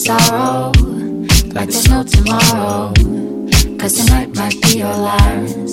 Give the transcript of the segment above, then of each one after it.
sorrow, like there's no tomorrow, 'cause tonight might be your last.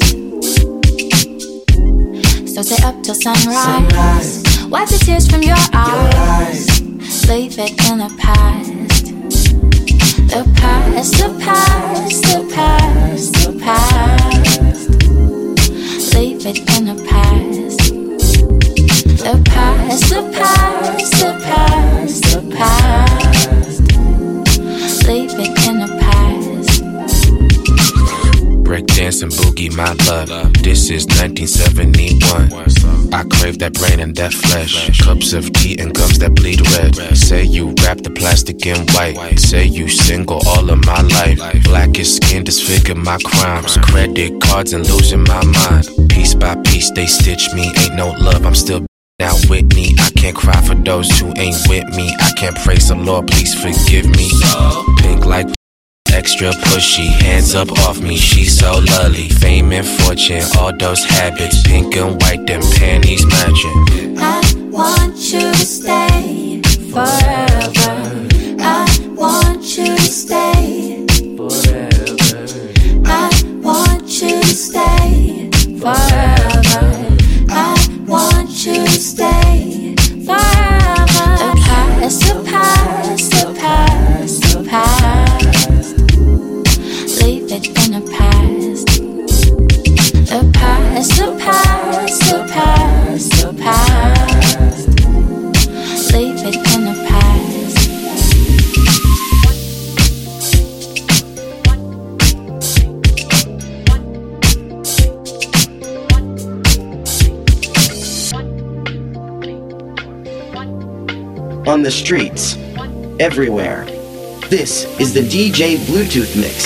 So stay up till sunrise. Wipe the tears from your eyes. Leave it in the past. The past, the past, the past, the past. Leave it in the past. The past, the past, the past, the past. Leave it in the past. Breakdance and boogie, my love. This is 1971. I crave that brain and that flesh. Cups of tea and gums that bleed red. Say you wrap the plastic in white. Say you single all of my life. Blackest skin disfigure my crimes. Credit cards and losing my mind. Piece by piece they stitch me. Ain't no love, I'm still now with me. I can't cry for those who ain't with me. I can't praise the Lord, please forgive me. Pink like extra pushy, hands up off me, she's so lovely. Fame and fortune, all those habits. Pink and white, them panties matching. I want you to stay forever. I want you to stay forever. I want you to stay forever. I want you to stay forever. The past, the past, the past, the past. Leave it in the past. The past, the past, the past, the past. Leave it in the past. On the streets, everywhere. This is the DJ Bluetooth Mix.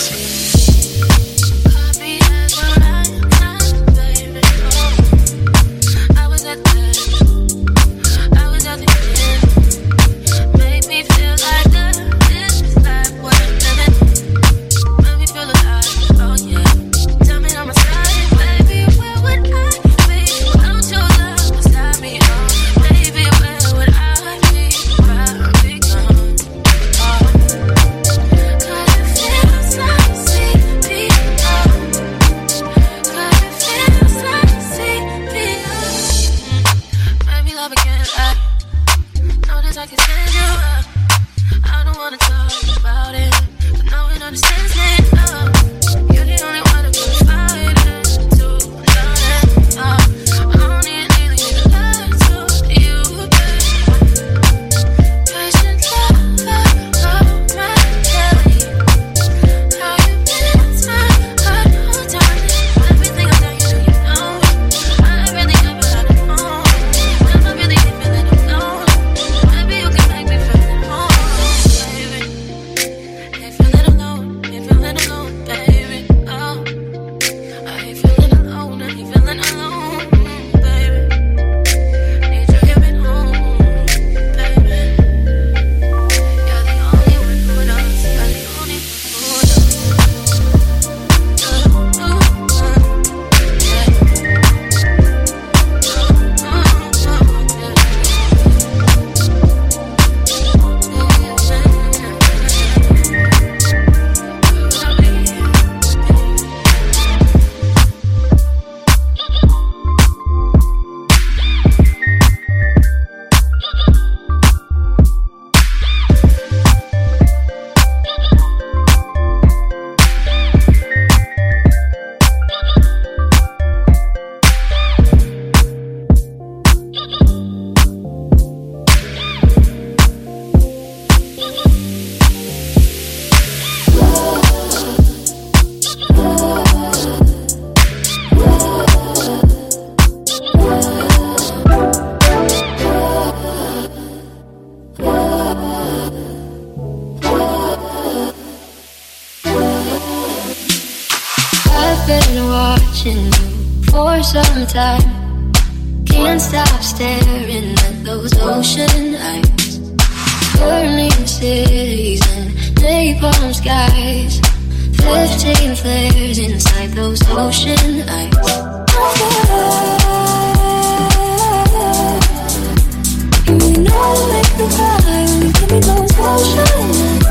some time. Can't stop staring at those ocean eyes. Burning cities and napalm skies. 15 flares inside those ocean eyes. You know I make me cry when you give me those ocean eyes.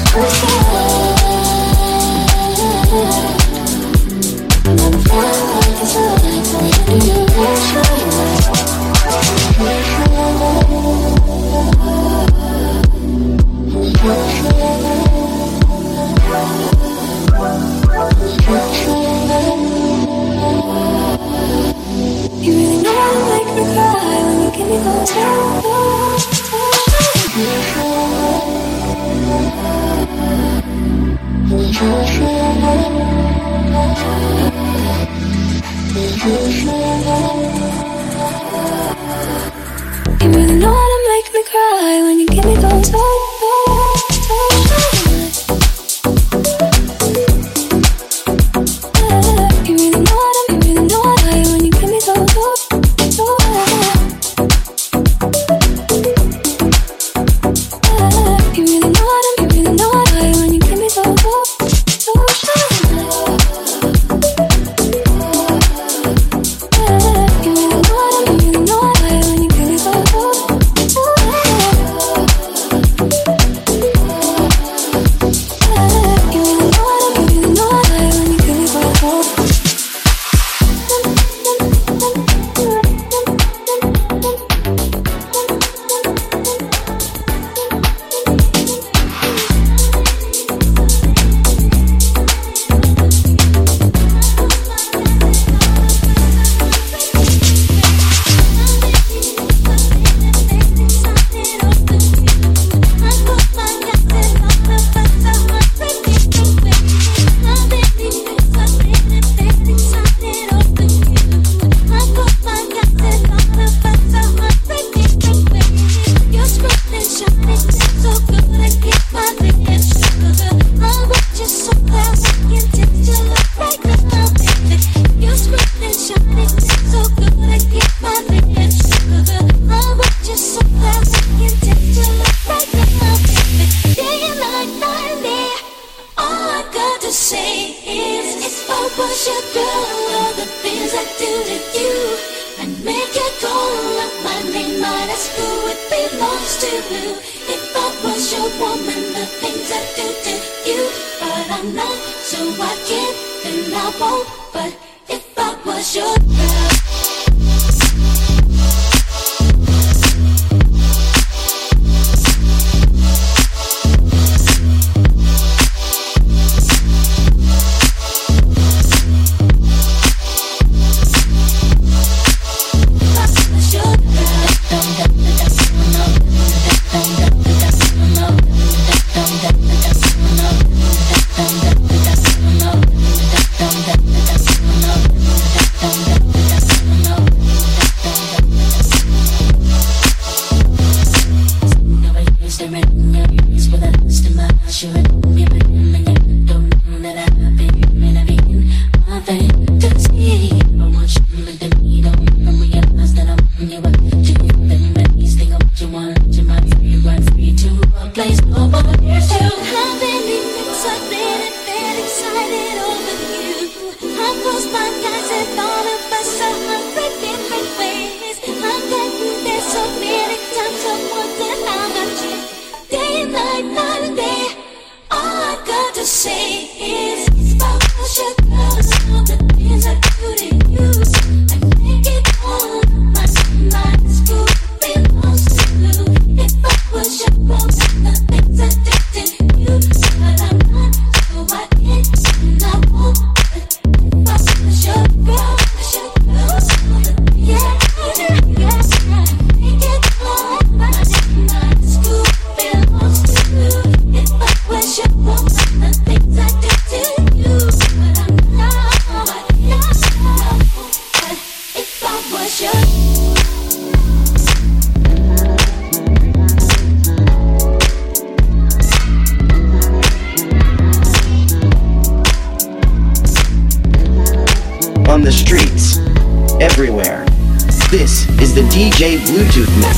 On the streets, everywhere. This is the DJ Bluetooth Mix.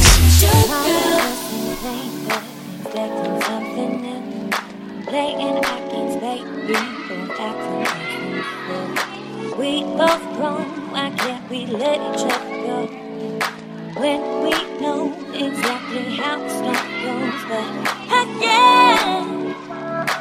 We both grown, why can't we let each other go? When we know exactly how the story goes, but I can't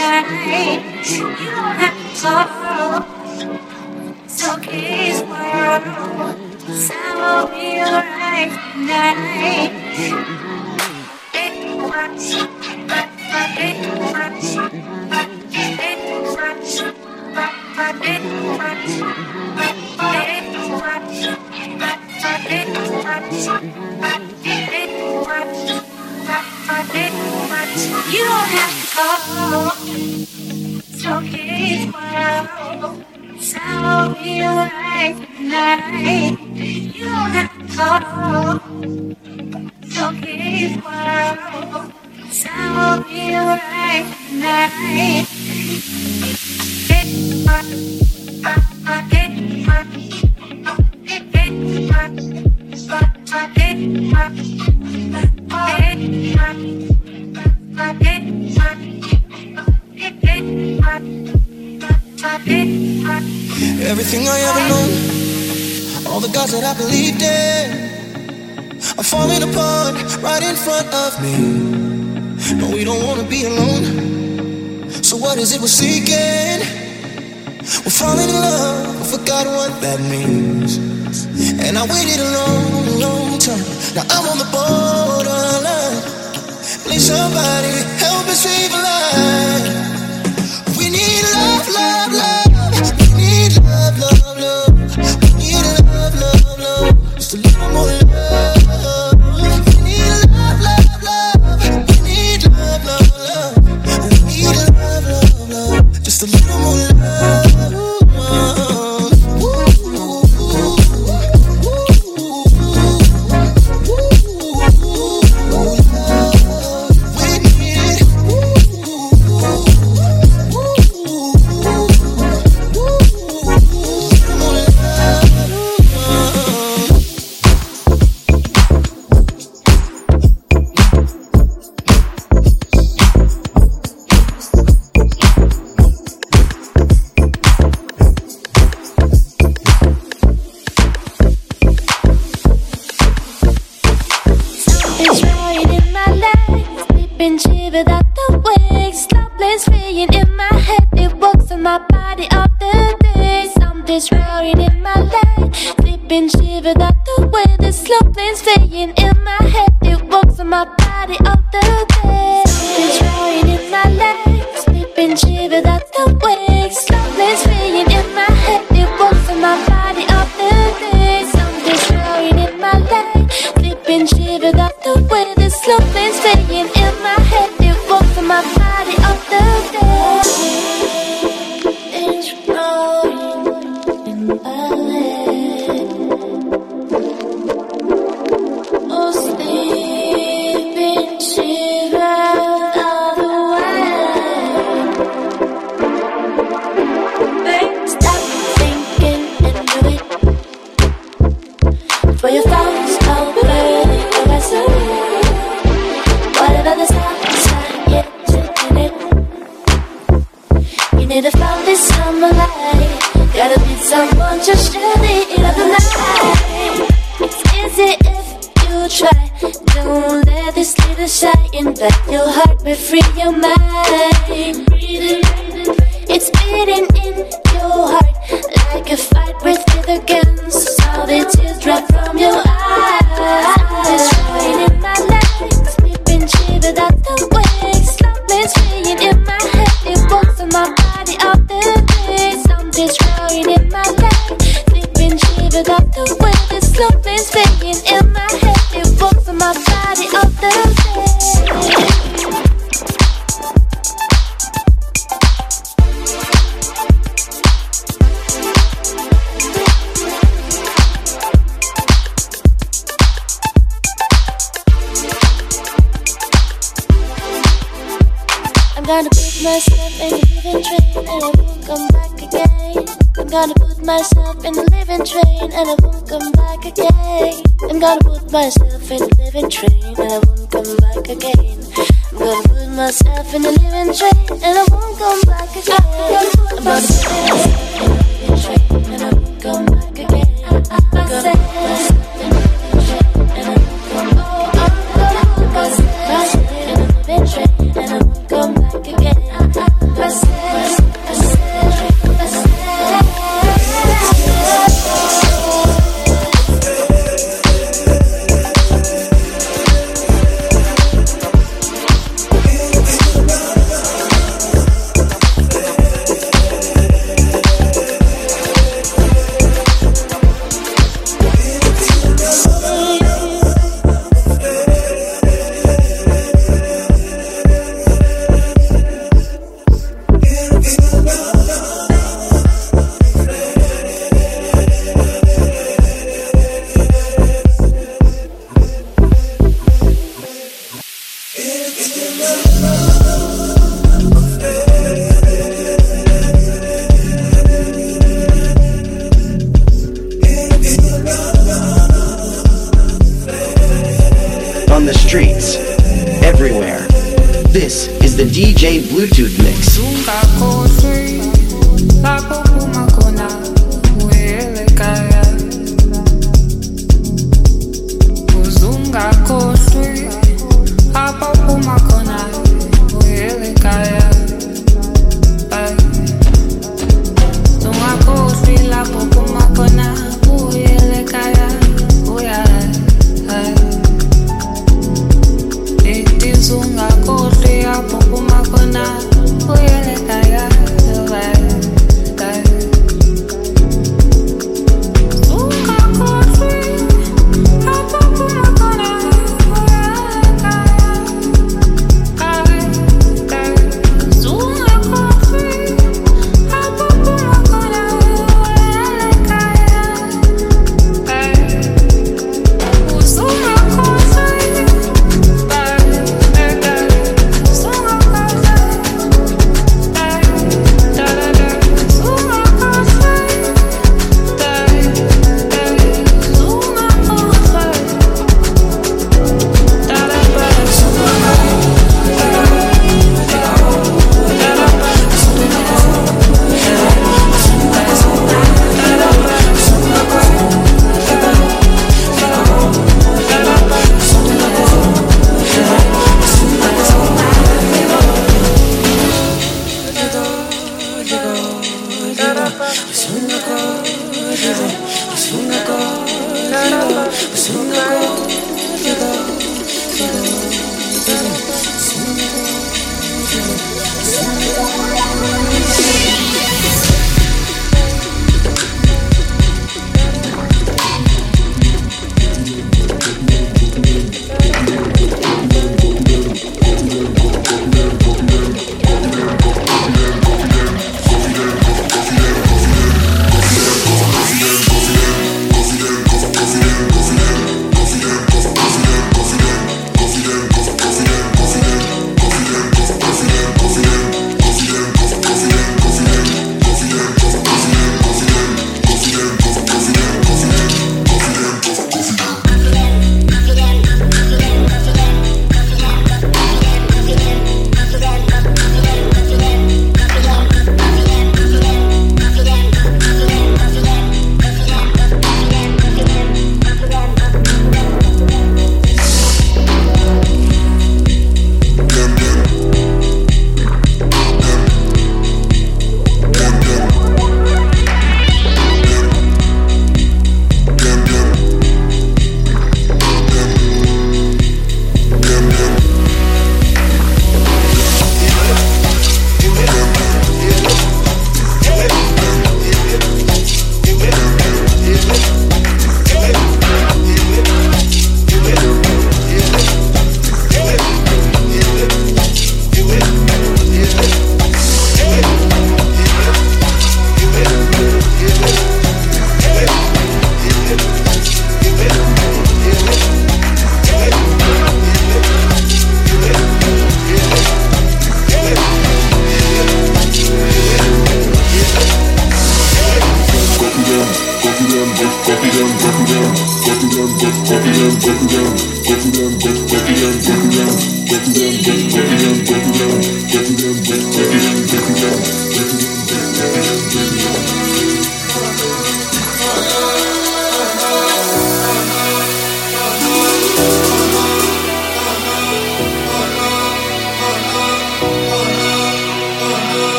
night. You don't have to talk. It's okay, world. Sound will be alright tonight. You don't have to call. It's okay, world. Sound will be alright tonight. You don't have to call. It's okay, world. Sound will be alright tonight. Everything I ever known, all the gods that I believed in, are falling apart right in front of me. No, we don't wanna be alone. So what is it we're seeking? We're falling in love, I forgot what that means. And I waited a long, long time. Now I'm on the borderline. Please somebody help me save a life. We need love, love, love. We need love, love, love. We need love, love, love. Just a little more love. We need love, love, love. We need love, love, love. We need love, love, love. Just a little more love. on the streets, everywhere. This is the DJ Bluetooth Mix.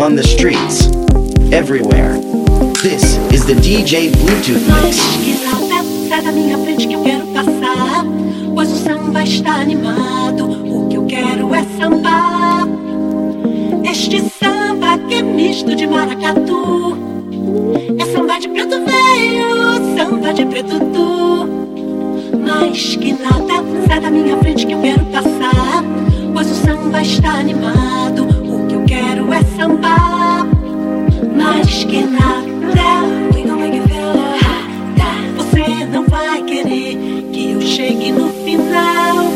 on the streets, everywhere. This is the DJ Bluetooth Mix. Sai da minha frente que eu quero passar, pois o samba está animado. O que eu quero é sambar. Este samba que é misto de maracatu. É samba de preto velho, samba de preto tu. Mais que nada, sai da minha frente que eu quero passar, pois o samba está animado. O que eu quero é sambar. Mais que nada, we gon' make you feel hot. Você não vai querer que eu chegue no final.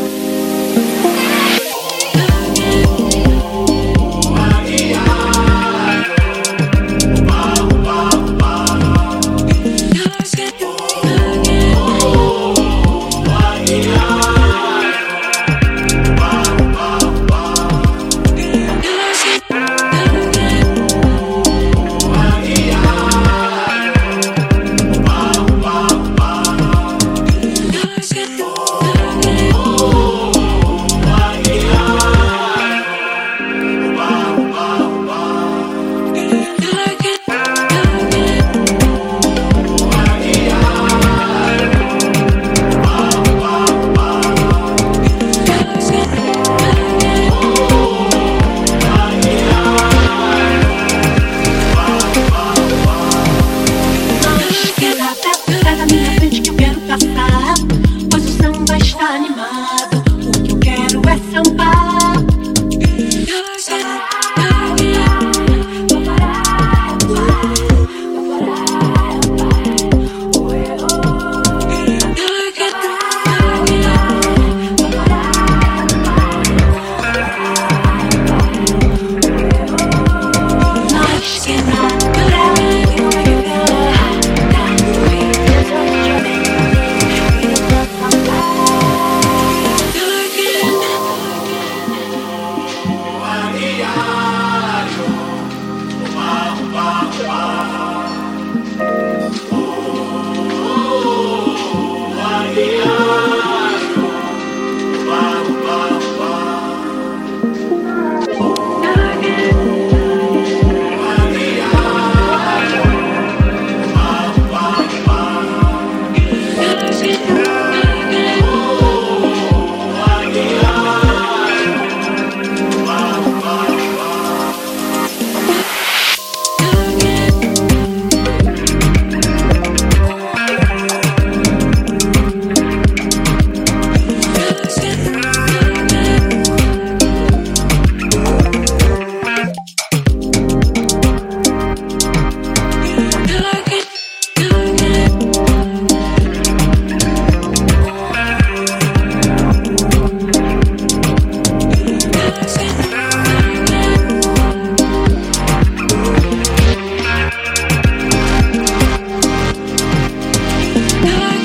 No.